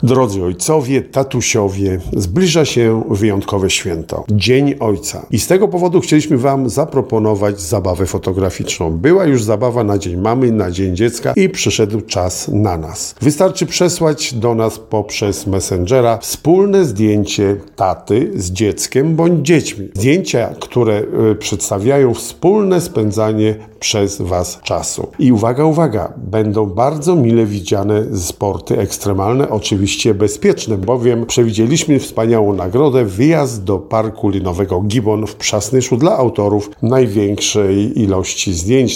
Drodzy ojcowie, tatusiowie, zbliża się wyjątkowe święto, Dzień Ojca. I z tego powodu chcieliśmy Wam zaproponować zabawę fotograficzną. Była już zabawa na Dzień Mamy, na Dzień Dziecka i przyszedł czas na nas. Wystarczy przesłać do nas poprzez Messengera wspólne zdjęcie taty z dzieckiem bądź dziećmi. Zdjęcia, które przedstawiają wspólne spędzanie przez Was czasu. I uwaga, będą bardzo mile widziane sporty ekstremalne, oczywiście bezpieczne, bowiem przewidzieliśmy wspaniałą nagrodę, wyjazd do parku linowego Gibbon w Przasnyszu dla autorów największej ilości zdjęć